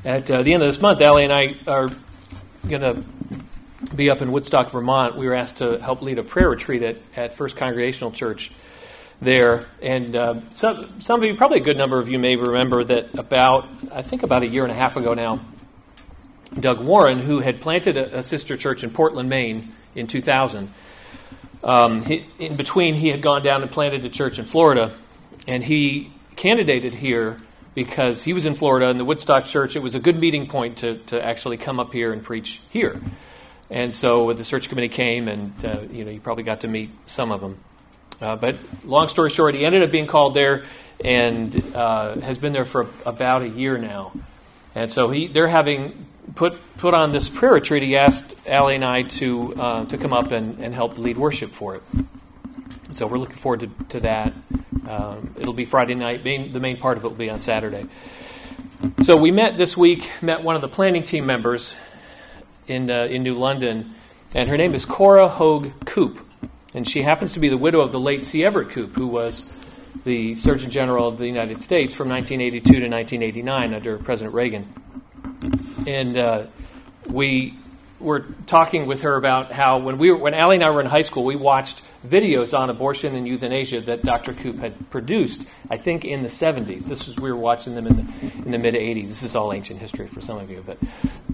At the end of this month, Allie and I are going to be up in Woodstock, Vermont. We were asked to help lead a prayer retreat at First Congregational Church there. And some of you, probably a good number of you, may remember that about a year and a half ago now, Doug Warren, who had planted a sister church in Portland, Maine in 2000, in between he had gone down and planted a church in Florida, and he candidated here because he was in Florida, and the Woodstock Church, it was a good meeting point to actually come up here and preach here. And so the search committee came, and you probably got to meet some of them. But long story short, he ended up being called there and has been there for about a year now. And so they're having put on this prayer retreat. He asked Allie and I to come up and help lead worship for it. So we're looking forward to that. It'll be Friday night. The main part of it will be on Saturday. So we met this week, one of the planning team members in New London, and her name is Cora Hogue Koop. And she happens to be the widow of the late C. Everett Koop, who was the Surgeon General of the United States from 1982 to 1989 under President Reagan. And we were talking with her about how when Allie and I were in high school, we watched videos on abortion and euthanasia that Dr. Koop had produced, I think, in the 70s. We were watching them in the mid-80s. This is all ancient history for some of you, but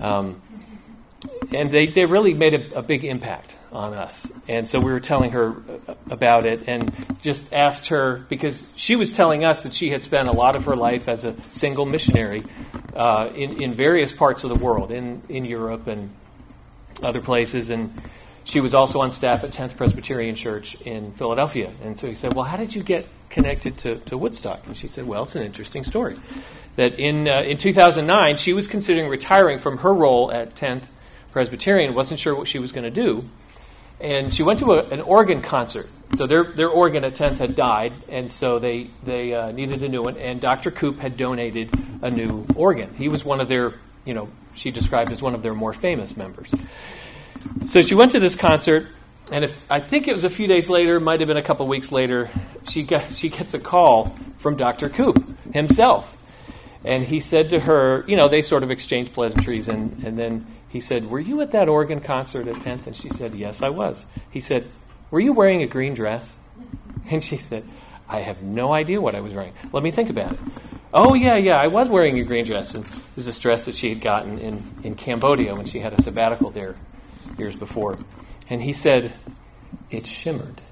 and they really made a big impact on us. And so we were telling her about it and just asked her, because she was telling us that she had spent a lot of her life as a single missionary in various parts of the world, in Europe and other places, and she was also on staff at 10th Presbyterian Church in Philadelphia. And so he said, well, how did you get connected to Woodstock? And she said, well, it's an interesting story. That in 2009, she was considering retiring from her role at 10th Presbyterian, wasn't sure what she was going to do. And she went to an organ concert. So their organ at 10th had died, and so they needed a new one. And Dr. Koop had donated a new organ. He was one of their, she described as one of their more famous members. So she went to this concert, and I think it was a few days later, might have been a couple weeks later, she gets a call from Dr. Koop himself. And he said to her, they sort of exchanged pleasantries, and then he said, were you at that organ concert at 10th? And she said, yes, I was. He said, were you wearing a green dress? And she said, I have no idea what I was wearing. Let me think about it. Oh, yeah, I was wearing a green dress. And this is a dress that she had gotten in Cambodia when she had a sabbatical there years before. And he said, it shimmered.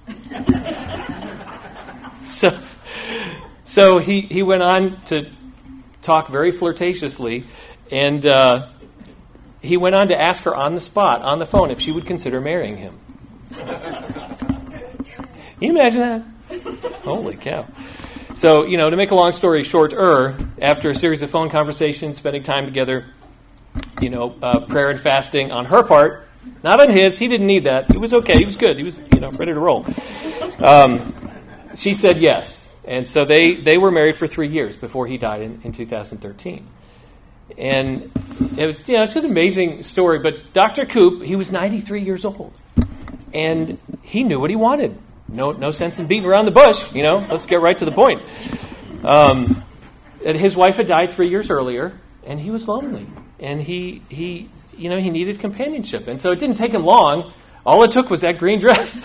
So he went on to talk very flirtatiously, and he went on to ask her on the spot, on the phone, if she would consider marrying him. Can you imagine that? Holy cow. So, to make a long story shorter, after a series of phone conversations, spending time together, prayer and fasting on her part, not on his. He didn't need that. He was okay. He was good. He was, ready to roll. She said yes. And so they were married for 3 years before he died in 2013. And it was, it's just an amazing story. But Dr. Koop, he was 93 years old. And he knew what he wanted. No sense in beating around the bush, Let's get right to the point. And his wife had died 3 years earlier, and he was lonely. And he needed companionship. And so it didn't take him long. All it took was that green dress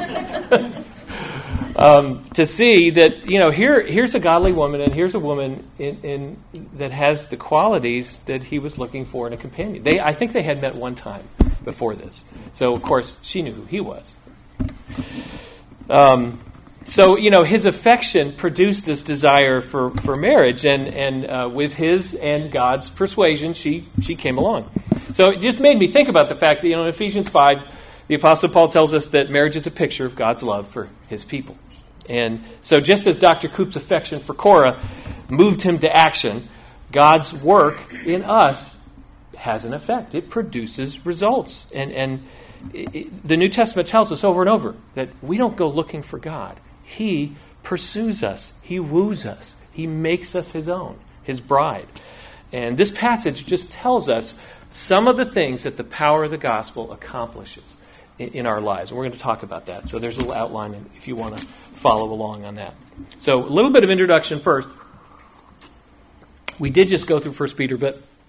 to see that, here's a godly woman, and here's a woman in that has the qualities that he was looking for in a companion. I think they had met one time before this. So, of course, she knew who he was. So, his affection produced this desire for marriage, and with his and God's persuasion, she came along. So it just made me think about the fact that, in Ephesians 5, the Apostle Paul tells us that marriage is a picture of God's love for his people. And so just as Dr. Koop's affection for Cora moved him to action, God's work in us has an effect. It produces results. And the New Testament tells us over and over that we don't go looking for God. He pursues us. He woos us. He makes us his own, his bride. And this passage just tells us some of the things that the power of the gospel accomplishes in our lives. And we're going to talk about that. So there's a little outline if you want to follow along on that. So a little bit of introduction first. We did just go through 1 Peter, but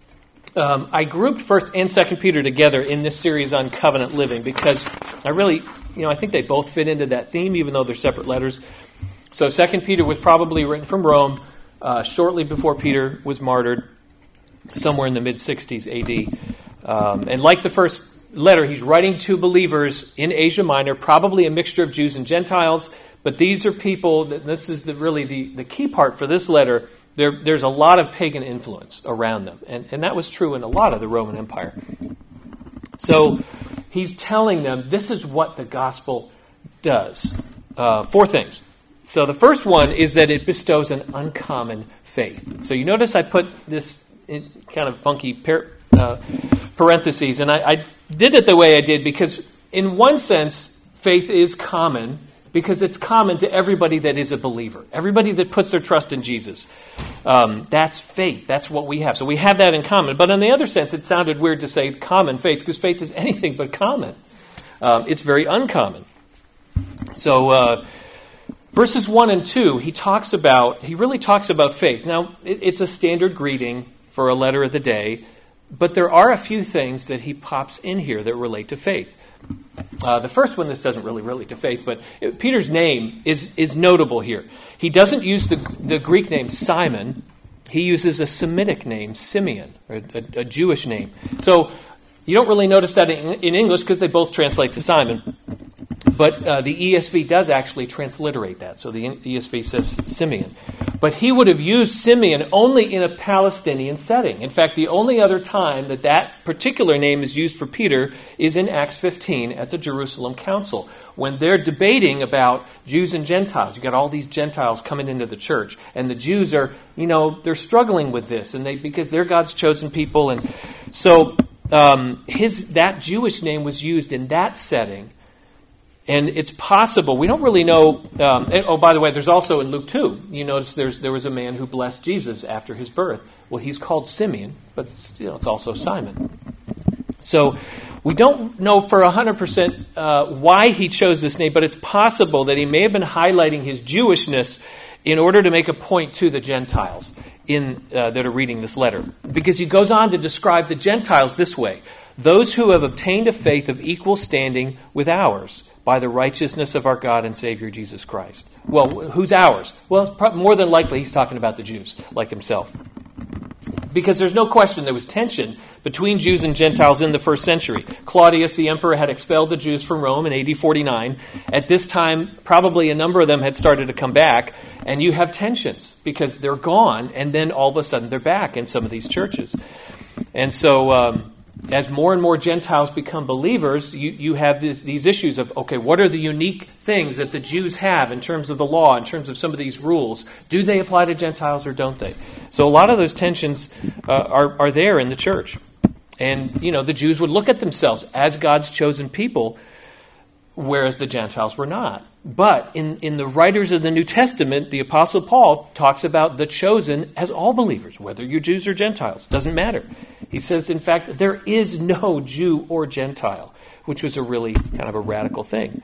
I grouped 1st and 2nd Peter together in this series on covenant living because I think they both fit into that theme, even though they're separate letters. So 2nd Peter was probably written from Rome shortly before Peter was martyred, somewhere in the mid-60s A.D. And like the first letter, he's writing to believers in Asia Minor, probably a mixture of Jews and Gentiles, but these are people, this is really the key part for this letter. There's a lot of pagan influence around them, and that was true in a lot of the Roman Empire. So he's telling them this is what the gospel does. 4 things. So the first one is that it bestows an uncommon faith. So you notice I put this in kind of funky parentheses, and I did it the way I did because in one sense, faith is common, because it's common to everybody that is a believer. Everybody that puts their trust in Jesus. That's faith. That's what we have. So we have that in common. But in the other sense, it sounded weird to say common faith, because faith is anything but common. It's very uncommon. So verses 1 and 2, he really talks about faith. Now, it's a standard greeting for a letter of the day, but there are a few things that he pops in here that relate to faith. The first one, this doesn't really relate to faith, but Peter's name is notable here. He doesn't use the Greek name Simon. He uses a Semitic name, Simeon, or a Jewish name. So you don't really notice that in English because they both translate to Simon. But the ESV does actually transliterate that. So the ESV says Simeon. But he would have used Simeon only in a Palestinian setting. In fact, the only other time that particular name is used for Peter is in Acts 15 at the Jerusalem Council, when they're debating about Jews and Gentiles. You've got all these Gentiles coming into the church, and the Jews are, they're struggling with this, and because they're God's chosen people. And so that Jewish name was used in that setting. And it's possible, we don't really know, by the way, there's also in Luke 2, you notice there was a man who blessed Jesus after his birth. Well, he's called Simeon, but it's also Simon. So we don't know for 100% why he chose this name, but it's possible that he may have been highlighting his Jewishness in order to make a point to the Gentiles that are reading this letter. Because he goes on to describe the Gentiles this way: those who have obtained a faith of equal standing with ours, by the righteousness of our God and Savior Jesus Christ. Well, who's ours? Well, more than likely he's talking about the Jews, like himself. Because there's no question there was tension between Jews and Gentiles in the first century. Claudius, the emperor, had expelled the Jews from Rome in AD 49. At this time, probably a number of them had started to come back, and you have tensions because they're gone, and then all of a sudden they're back in some of these churches. And so as more and more Gentiles become believers, you have these issues of, okay, what are the unique things that the Jews have in terms of the law, in terms of some of these rules? Do they apply to Gentiles or don't they? So a lot of those tensions are there in the church. And, the Jews would look at themselves as God's chosen people, whereas the Gentiles were not. But in the writers of the New Testament, the Apostle Paul talks about the chosen as all believers, whether you're Jews or Gentiles. Doesn't matter. He says, in fact, there is no Jew or Gentile, which was a really kind of a radical thing.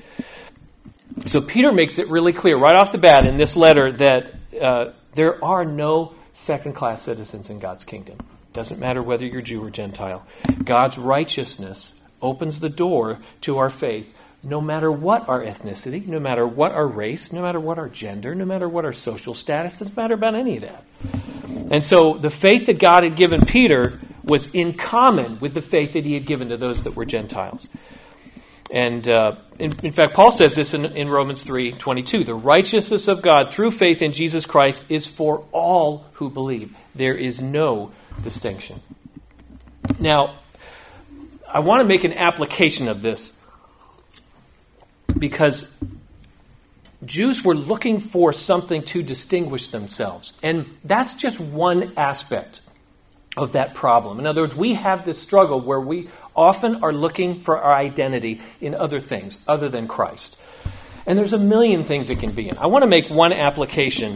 So Peter makes it really clear right off the bat in this letter that there are no second-class citizens in God's kingdom. Doesn't matter whether you're Jew or Gentile. God's righteousness opens the door to our faith, no matter what our ethnicity, no matter what our race, no matter what our gender, no matter what our social status, doesn't matter about any of that. And so the faith that God had given Peter was in common with the faith that he had given to those that were Gentiles. And in fact, Paul says this in Romans 3:22. The righteousness of God through faith in Jesus Christ is for all who believe. There is no distinction. Now, I want to make an application of this, because Jews were looking for something to distinguish themselves. And that's just one aspect of that problem. In other words, we have this struggle where we often are looking for our identity in other things other than Christ. And there's a million things it can be in. I want to make one application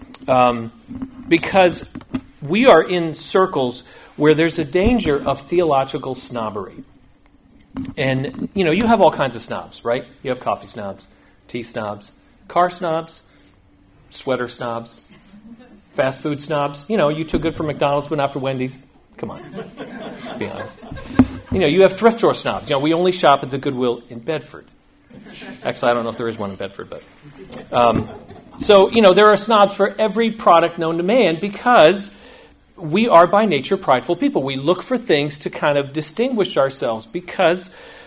because we are in circles where there's a danger of theological snobbery. And, you have all kinds of snobs, right? You have coffee snobs, tea snobs, car snobs, sweater snobs, fast food snobs. You too good for McDonald's but not for Wendy's. Come on. be honest. You have thrift store snobs. We only shop at the Goodwill in Bedford. Actually, I don't know if there is one in Bedford, but... So, there are snobs for every product known to man because we are by nature prideful people. We look for things to kind of distinguish ourselves because,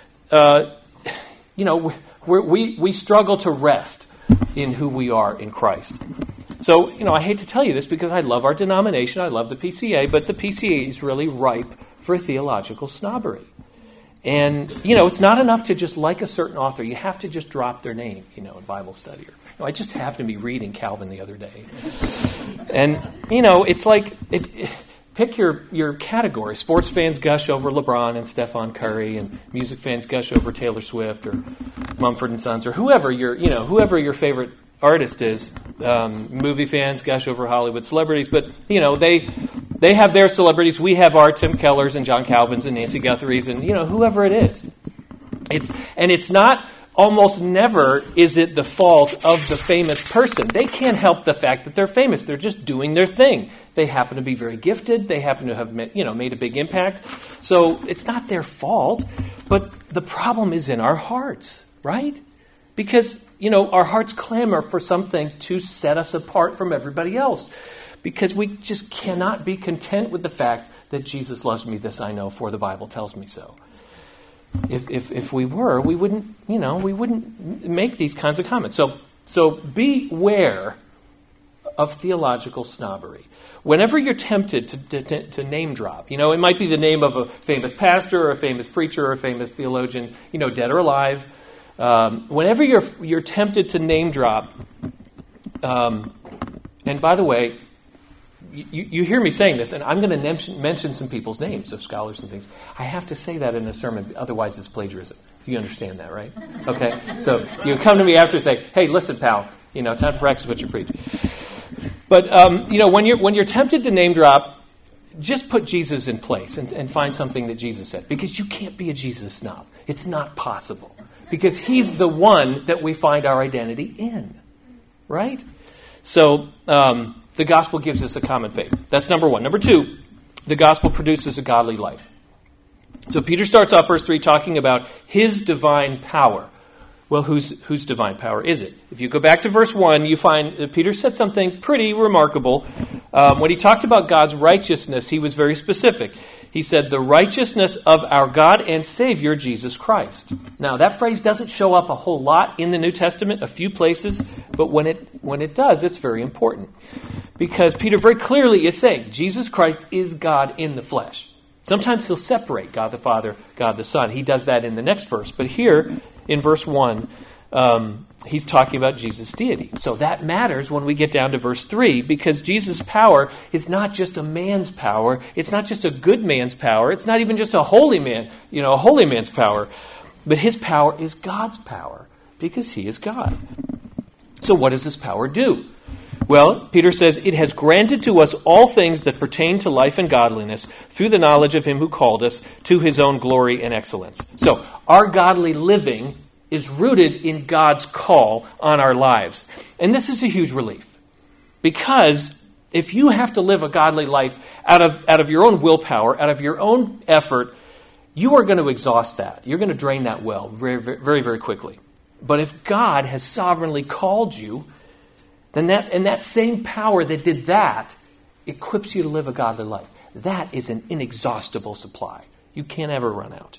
we struggle to rest in who we are in Christ. So, I hate to tell you this because I love our denomination, I love the PCA, but the PCA is really ripe for theological snobbery. And, it's not enough to just like a certain author. You have to just drop their name, in Bible study. I just happened to be reading Calvin the other day. And, it's like, pick your category. Sports fans gush over LeBron and Stephon Curry, and music fans gush over Taylor Swift or Mumford & Sons, or whoever your favorite artist is. Movie fans gush over Hollywood celebrities, but, they have their celebrities. We have our Tim Kellers and John Calvins and Nancy Guthries and, whoever it is. It's not, almost never is it the fault of the famous person. They can't help the fact that they're famous. They're just doing their thing. They happen to be very gifted. They happen to have, made a big impact. So it's not their fault, but the problem is in our hearts, right? Because, our hearts clamor for something to set us apart from everybody else. Because we just cannot be content with the fact that Jesus loves me, this I know, for the Bible tells me so. If we were, we wouldn't make these kinds of comments. So beware of theological snobbery. Whenever you're tempted to name drop, it might be the name of a famous pastor or a famous preacher or a famous theologian, dead or alive. Whenever you're tempted to name drop, and by the way, you hear me saying this, and I'm going to mention some people's names of scholars and things. I have to say that in a sermon, otherwise it's plagiarism. You understand that, right? Okay? So you come to me after and say, hey, listen, pal, time to practice what you preach. But, when you're tempted to name drop, just put Jesus in place and find something that Jesus said. Because you can't be a Jesus snob. It's not possible. Because he's the one that we find our identity in. Right? So... the gospel gives us a common faith. That's number one. Number two, the gospel produces a godly life. So Peter starts off verse 3 talking about his divine power. Well, whose divine power is it? If you go back to verse 1, you find that Peter said something pretty remarkable. When he talked about God's righteousness, he was very specific. He said, the righteousness of our God and Savior, Jesus Christ. Now, that phrase doesn't show up a whole lot in the New Testament, a few places, but when it does, it's very important. Because Peter very clearly is saying, Jesus Christ is God in the flesh. Sometimes he'll separate God the Father, God the Son. He does that in the next verse. But here, in verse 1, he's talking about Jesus' deity. So that matters when we get down to verse 3, because Jesus' power is not just a man's power. It's not just a good man's power. It's not even just a holy man, a holy man's power. But his power is God's power, because he is God. So what does this power do? Well, Peter says, it has granted to us all things that pertain to life and godliness through the knowledge of him who called us to his own glory and excellence. So our godly living is rooted in God's call on our lives. And this is a huge relief. Because if you have to live a godly life out of your own willpower, out of your own effort, you are going to exhaust that. You're going to drain that well very, very, very quickly. But if God has sovereignly called you, then that same power that did that equips you to live a godly life. That is an inexhaustible supply. You can't ever run out.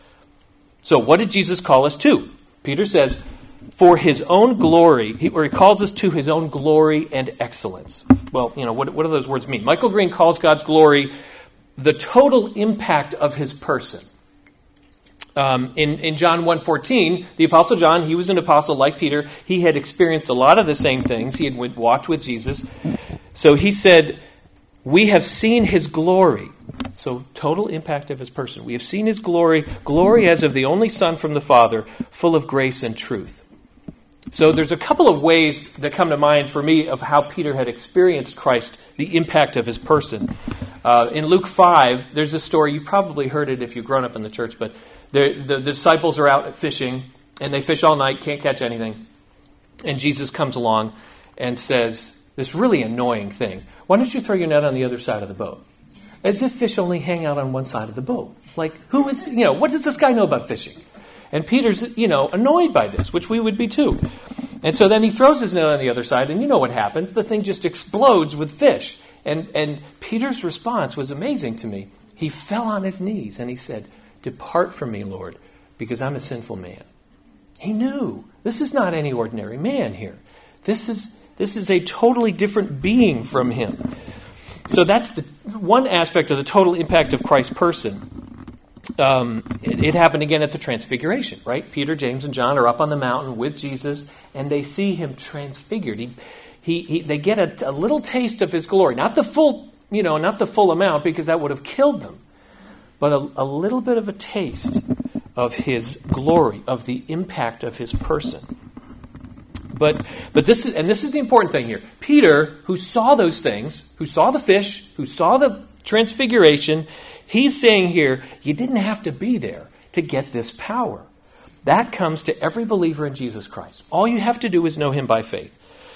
So what did Jesus call us to? Peter says, for his own glory, he calls us to his own glory and excellence. Well, what do those words mean? Michael Green calls God's glory the total impact of his person. In John 1:14, the Apostle John, he was an apostle like Peter. He had experienced a lot of the same things. He had walked with Jesus. So he said, we have seen his glory. So total impact of his person. We have seen his glory as of the only Son from the Father, full of grace and truth. So there's a couple of ways that come to mind for me of how Peter had experienced Christ, the impact of his person. In Luke 5, there's a story, you've probably heard it if you've grown up in the church, but the disciples are out fishing, and they fish all night, can't catch anything. And Jesus comes along and says this really annoying thing. Why don't you throw your net on the other side of the boat? as if fish only hang out on one side of the boat. Like, what does this guy know about fishing? And Peter's, annoyed by this, which we would be too. And so then he throws his net on the other side, and you know what happens. The thing just explodes with fish. And Peter's response was amazing to me. He fell on his knees, and he said, "Depart from me, Lord, because I'm a sinful man." He knew this is not any ordinary man here. This is a totally different being from him. So that's the one aspect of the total impact of Christ's person. It happened again at the Transfiguration, right? Peter, James, and John are up on the mountain with Jesus, and they see him transfigured. They get a little taste of his glory, not the full amount, because that would have killed them, but a little bit of a taste of his glory, of the impact of his person. But this is the important thing here. Peter, who saw those things, who saw the fish, who saw the transfiguration, he's saying here, you didn't have to be there to get this power. That comes to every believer in Jesus Christ. All you have to do is know him by faith.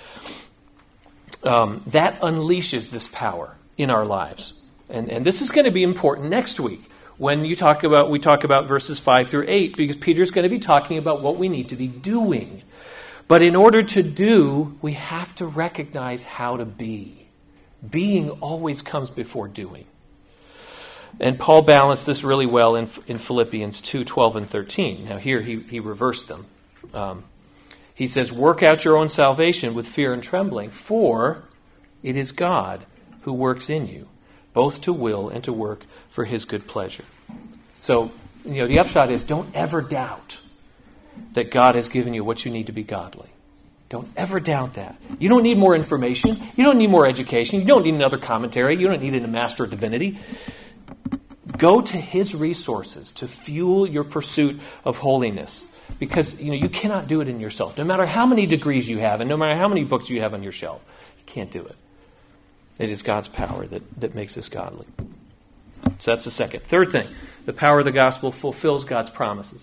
That unleashes this power in our lives. And this is going to be important next week when we talk about verses 5 through 8, because Peter's going to be talking about what we need to be doing. But in order to do, we have to recognize how to be. Being always comes before doing. And Paul balanced this really well in Philippians 2:12 and 13. Now here he reversed them. He says, "Work out your own salvation with fear and trembling, for it is God who works in you, both to will and to work for his good pleasure." So, the upshot is, don't ever doubt that God has given you what you need to be godly. Don't ever doubt that. You don't need more information. You don't need more education. You don't need another commentary. You don't need a master of divinity. Go to his resources to fuel your pursuit of holiness. Because you cannot do it in yourself. No matter how many degrees you have and no matter how many books you have on your shelf, you can't do it. It is God's power that makes us godly. So that's the second. Third thing, the power of the gospel fulfills God's promises.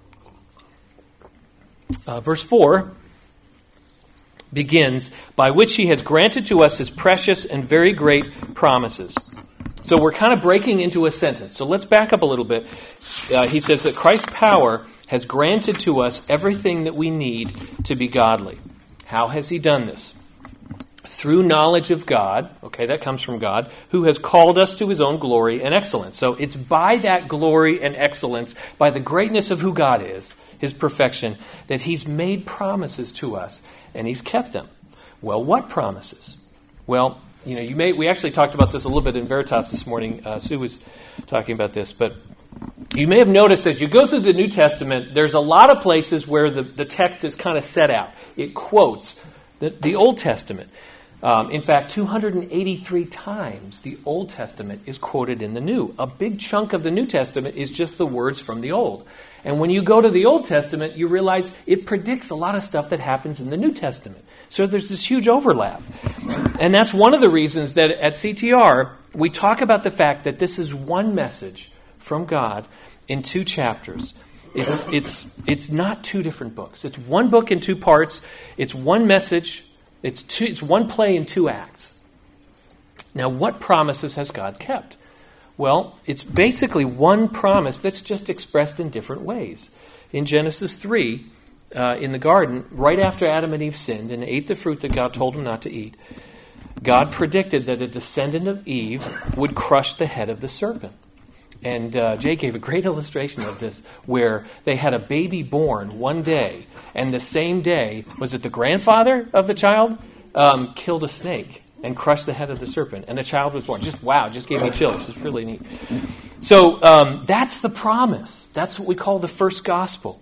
Verse 4 begins, "By which he has granted to us his precious and very great promises." So we're kind of breaking into a sentence. So let's back up a little bit. He says that Christ's power has granted to us everything that we need to be godly. How has he done this? Through knowledge of God, okay, that comes from God, who has called us to his own glory and excellence. So it's by that glory and excellence, by the greatness of who God is, his perfection, that he's made promises to us, and he's kept them. Well, what promises? Well, we actually talked about this a little bit in Veritas this morning. Sue was talking about this, but you may have noticed as you go through the New Testament, there's a lot of places where the text is kind of set out. It quotes the Old Testament. In fact, 283 times the Old Testament is quoted in the New. A big chunk of the New Testament is just the words from the Old. And when you go to the Old Testament, you realize it predicts a lot of stuff that happens in the New Testament. So there's this huge overlap. And that's one of the reasons that at CTR, we talk about the fact that this is one message from God in 2 chapters. It's not 2 different books. It's one book in 2 parts. It's one message. It's one play in 2 acts. Now, what promises has God kept? Well, it's basically one promise that's just expressed in different ways. In Genesis 3, in the garden, right after Adam and Eve sinned and ate the fruit that God told them not to eat, God predicted that a descendant of Eve would crush the head of the serpent. And Jay gave a great illustration of this, where they had a baby born one day, and the same day, was it the grandfather of the child, killed a snake and crushed the head of the serpent, and the child was born. Just gave me chills. It's really neat. So that's the promise. That's what we call the first gospel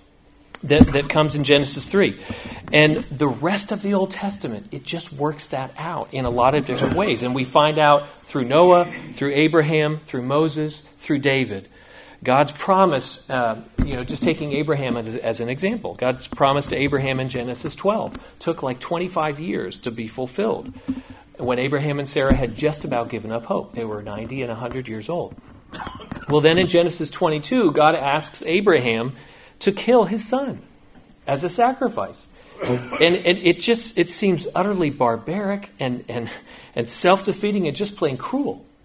that comes in Genesis 3. And the rest of the Old Testament, it just works that out in a lot of different ways. And we find out through Noah, through Abraham, through Moses, through David. God's promise, just taking Abraham as an example. God's promise to Abraham in Genesis 12 took like 25 years to be fulfilled. When Abraham and Sarah had just about given up hope. They were 90 and 100 years old. Well, then in Genesis 22, God asks Abraham to kill his son as a sacrifice. And it seems utterly barbaric and self-defeating and just plain cruel.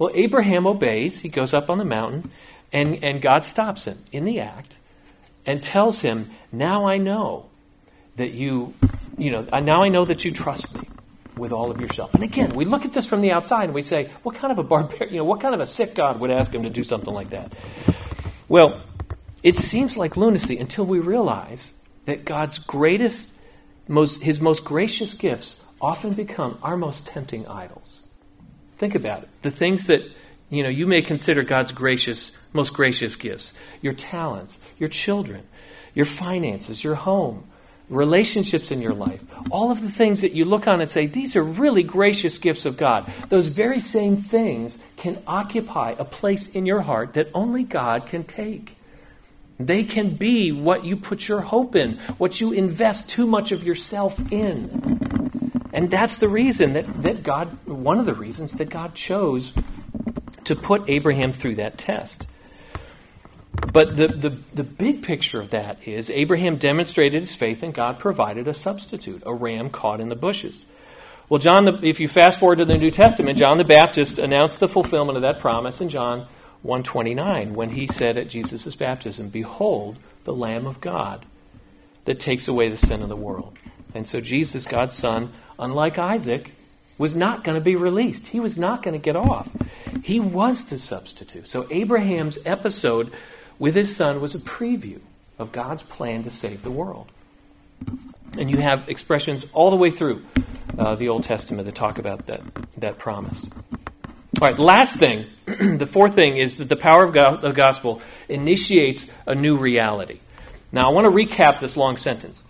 Well, Abraham obeys. He goes up on the mountain, and God stops him in the act and tells him, now I know that now I know that you trust me with all of yourself. And again, we look at this from the outside and we say, what kind of a barbarian, what kind of a sick God would ask him to do something like that? Well, it seems like lunacy until we realize that God's his most gracious gifts often become our most tempting idols. Think about it. The things that you may consider God's most gracious gifts: your talents, your children, your finances, your home, relationships in your life, all of the things that you look on and say, these are really gracious gifts of God. Those very same things can occupy a place in your heart that only God can take. They can be what you put your hope in, what you invest too much of yourself in. And that's the reason that God, one of the reasons that God chose to put Abraham through that test. But the big picture of that is Abraham demonstrated his faith and God provided a substitute, a ram caught in the bushes. Well, if you fast forward to the New Testament, John the Baptist announced the fulfillment of that promise in John 1:29 when he said at Jesus' baptism, "Behold, the Lamb of God that takes away the sin of the world." And so Jesus, God's Son, unlike Isaac, was not going to be released. He was not going to get off. He was the substitute. So Abraham's episode with his son was a preview of God's plan to save the world. And you have expressions all the way through the Old Testament that talk about that promise. All right, last thing, the fourth thing is that the power of the gospel initiates a new reality. Now, I want to recap this long sentence.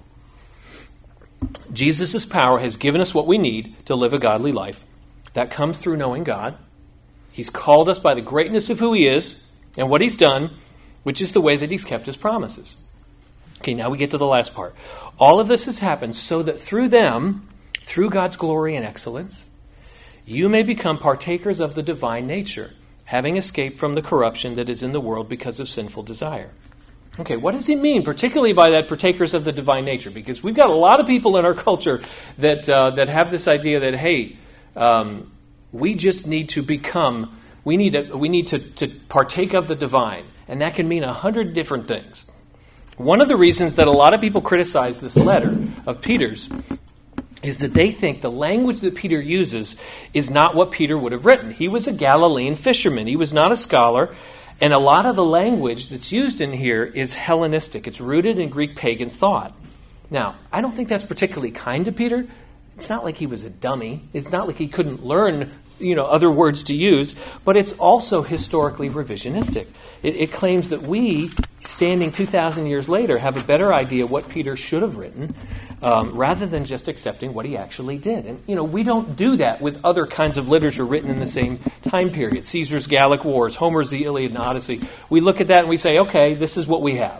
Jesus' power has given us what we need to live a godly life. That comes through knowing God. He's called us by the greatness of who He is and what He's done, which is the way that He's kept His promises. Okay, now we get to the last part. All of this has happened so that through them, through God's glory and excellence, you may become partakers of the divine nature, having escaped from the corruption that is in the world because of sinful desire. Okay, what does he mean, particularly by that partakers of the divine nature? Because we've got a lot of people in our culture that have this idea that, hey, we just need to become, we need to partake of the divine. And that can mean 100 different things. One of the reasons that a lot of people criticize this letter of Peter's is that they think the language that Peter uses is not what Peter would have written. He was a Galilean fisherman. He was not a scholar. And a lot of the language that's used in here is Hellenistic. It's rooted in Greek pagan thought. Now, I don't think that's particularly kind to Peter. It's not like he was a dummy. It's not like he couldn't learn, other words to use. But it's also historically revisionistic. It claims that we, standing 2,000 years later, have a better idea what Peter should have written, rather than just accepting what he actually did. And, we don't do that with other kinds of literature written in the same time period. Caesar's Gallic Wars, Homer's The Iliad and Odyssey. We look at that and we say, okay, this is what we have.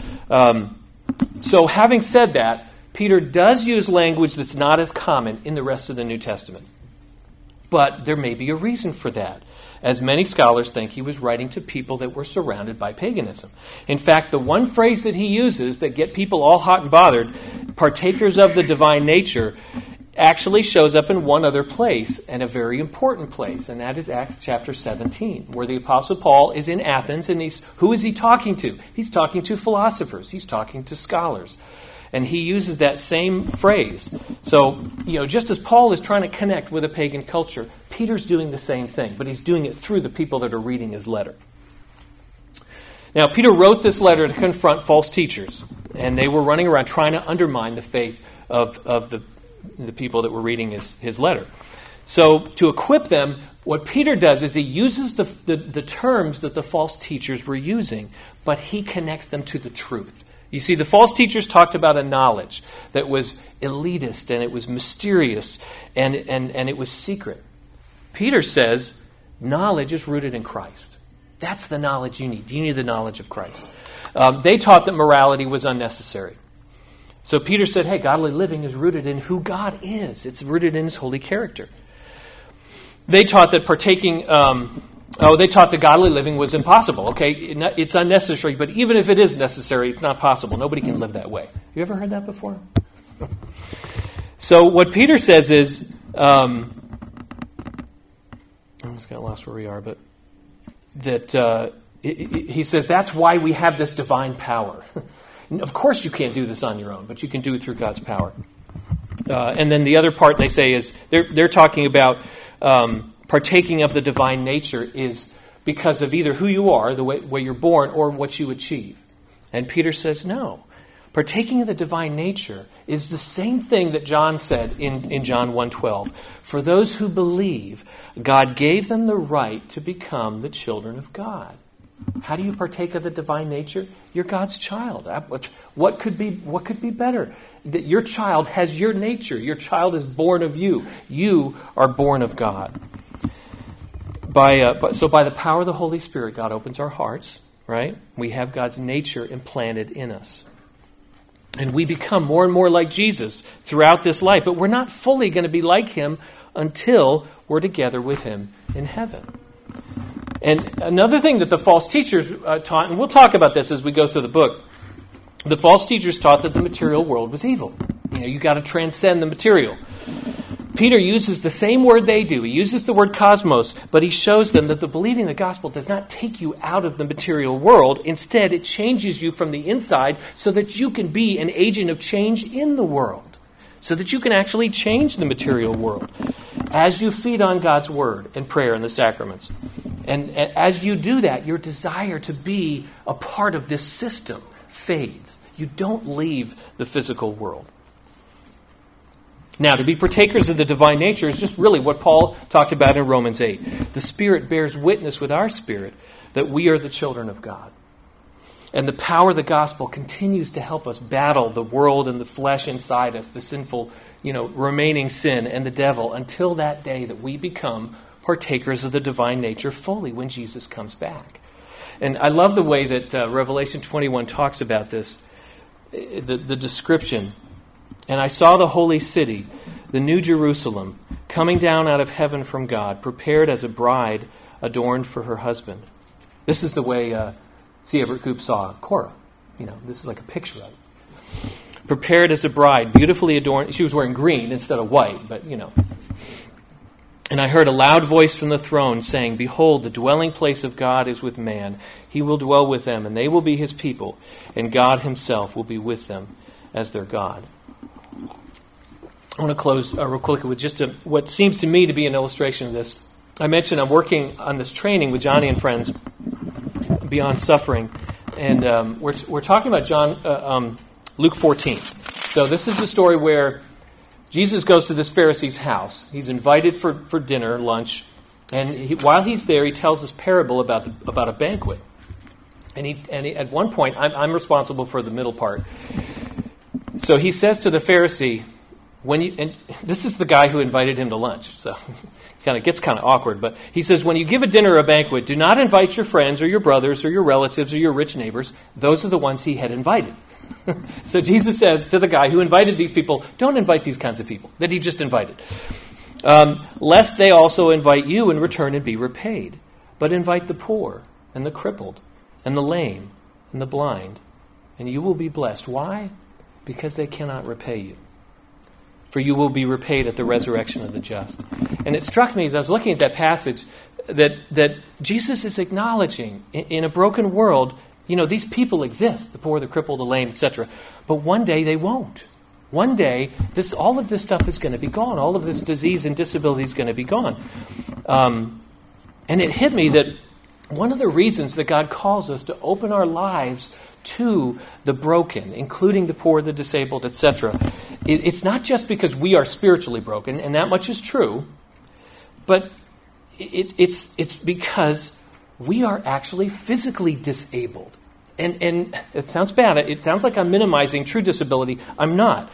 So having said that, Peter does use language that's not as common in the rest of the New Testament. But there may be a reason for that, as many scholars think he was writing to people that were surrounded by paganism. In fact, the one phrase that he uses that get people all hot and bothered, partakers of the divine nature, actually shows up in one other place, and a very important place, and that is Acts chapter 17, where the Apostle Paul is in Athens, and who is he talking to? He's talking to philosophers. He's talking to scholars. And he uses that same phrase. So, just as Paul is trying to connect with a pagan culture, Peter's doing the same thing, but he's doing it through the people that are reading his letter. Now, Peter wrote this letter to confront false teachers, and they were running around trying to undermine the faith of the people that were reading his letter. So, to equip them, what Peter does is he uses the terms that the false teachers were using, but he connects them to the truth. You see, the false teachers talked about a knowledge that was elitist and it was mysterious and it was secret. Peter says knowledge is rooted in Christ. That's the knowledge you need. You need the knowledge of Christ. They taught that morality was unnecessary. So Peter said, hey, godly living is rooted in who God is. It's rooted in His holy character. They taught that they taught that godly living was impossible. Okay, it's unnecessary, but even if it is necessary, it's not possible. Nobody can live that way. You ever heard that before? So what Peter says is, let almost got lost where we are, but that he says that's why we have this divine power. Of course you can't do this on your own, but you can do it through God's power. And then the other part they say is they're talking about partaking of the divine nature is because of either who you are, the way you're born, or what you achieve. And Peter says, no. Partaking of the divine nature is the same thing that John said in John 1:12. For those who believe, God gave them the right to become the children of God. How do you partake of the divine nature? You're God's child. What could be better? That your child has your nature. Your child is born of you. You are born of God. So by the power of the Holy Spirit, God opens our hearts, right? We have God's nature implanted in us. And we become more and more like Jesus throughout this life. But we're not fully going to be like him until we're together with him in heaven. And another thing that the false teachers taught, and we'll talk about this as we go through the book, the false teachers taught that the material world was evil. You got to transcend the material. Peter uses the same word they do. He uses the word cosmos, but he shows them that the believing the gospel does not take you out of the material world. Instead, it changes you from the inside so that you can be an agent of change in the world, so that you can actually change the material world as you feed on God's word and prayer and the sacraments. And as you do that, your desire to be a part of this system fades. You don't leave the physical world. Now, to be partakers of the divine nature is just really what Paul talked about in Romans 8. The Spirit bears witness with our spirit that we are the children of God. And the power of the gospel continues to help us battle the world and the flesh inside us, the sinful, remaining sin and the devil, until that day that we become partakers of the divine nature fully when Jesus comes back. And I love the way that Revelation 21 talks about this, the description. And I saw the holy city, the new Jerusalem, coming down out of heaven from God, prepared as a bride adorned for her husband. This is the way C. Everett Koop saw Cora. This is like a picture of it. Prepared as a bride, beautifully adorned. She was wearing green instead of white, but And I heard a loud voice from the throne saying, Behold, the dwelling place of God is with man. He will dwell with them, and they will be his people, and God himself will be with them as their God. I want to close real quickly with just what seems to me to be an illustration of this. I mentioned I'm working on this training with Johnny and friends, Beyond Suffering, and we're talking about Luke 14. So this is the story where Jesus goes to this Pharisee's house. He's invited for dinner, lunch, and while he's there, he tells this parable about a banquet. And he at one point, I'm responsible for the middle part. So he says to the Pharisee, and this is the guy who invited him to lunch, so it gets kind of awkward, but he says, when you give a dinner or a banquet, do not invite your friends or your brothers or your relatives or your rich neighbors. Those are the ones he had invited. So Jesus says to the guy who invited these people, don't invite these kinds of people that he just invited. Lest they also invite you in return and be repaid. But invite the poor and the crippled and the lame and the blind, and you will be blessed. Why? Because they cannot repay you. For you will be repaid at the resurrection of the just. And it struck me as I was looking at that passage that Jesus is acknowledging in a broken world, these people exist, the poor, the crippled, the lame, etc. But one day they won't. One day, all of this stuff is going to be gone. All of this disease and disability is going to be gone. And it hit me that one of the reasons that God calls us to open our lives to the broken, including the poor, the disabled, etc. It's not just because we are spiritually broken, and that much is true, but it's because we are actually physically disabled. And it sounds bad. It sounds like I'm minimizing true disability. I'm not.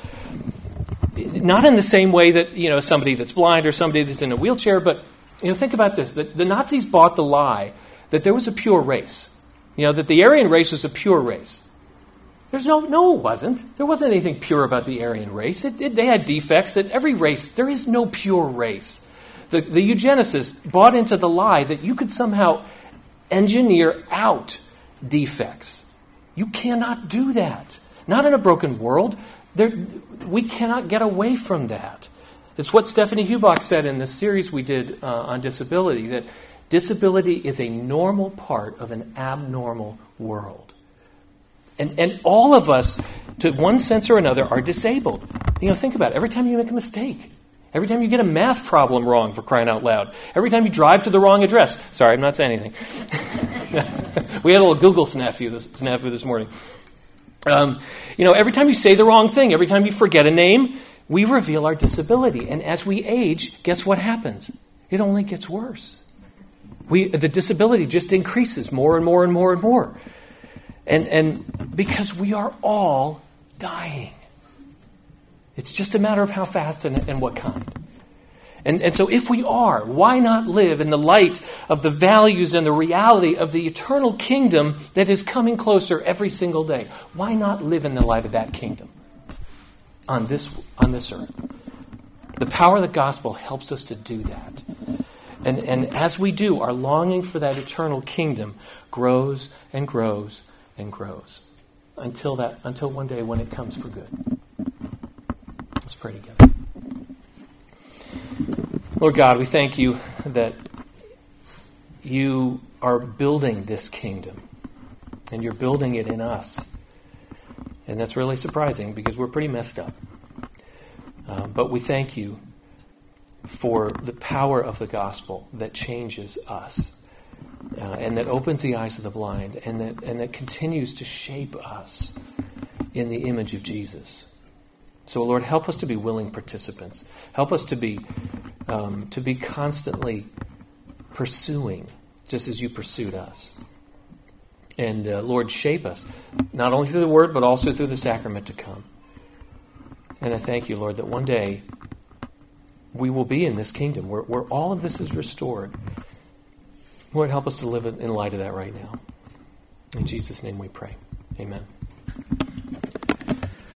Not in the same way that, somebody that's blind or somebody that's in a wheelchair, but, think about this. The Nazis bought the lie that there was a pure race. That the Aryan race was a pure race. It wasn't. There wasn't anything pure about the Aryan race. They had defects. At every race, there is no pure race. The eugenicists bought into the lie that you could somehow engineer out defects. You cannot do that. Not in a broken world. We cannot get away from that. It's what Stephanie Hubach said in this series we did on disability, that disability is a normal part of an abnormal world. And all of us, to one sense or another, are disabled. Think about it. Every time you make a mistake, every time you get a math problem wrong, for crying out loud, every time you drive to the wrong address. Sorry, I'm not saying anything. We had a little Google snafu this morning. Every time you say the wrong thing, every time you forget a name, we reveal our disability. And as we age, guess what happens? It only gets worse. The disability just increases more and more and more and more. And because we are all dying. It's just a matter of how fast and what kind. And so if we are, why not live in the light of the values and the reality of the eternal kingdom that is coming closer every single day? Why not live in the light of that kingdom on this earth? The power of the gospel helps us to do that. And as we do, our longing for that eternal kingdom grows and grows and grows until one day when it comes for good. Let's pray together. Lord God, we thank you that you are building this kingdom, and you're building it in us. And that's really surprising because we're pretty messed up. But we thank you for the power of the gospel that changes us, and that opens the eyes of the blind, and that continues to shape us in the image of Jesus. So, Lord, help us to be willing participants. Help us to be constantly pursuing, just as you pursued us. And, Lord, shape us, not only through the word, but also through the sacrament to come. And I thank you, Lord, that one day we will be in this kingdom where all of this is restored. Lord, help us to live in light of that right now. In Jesus' name we pray. Amen.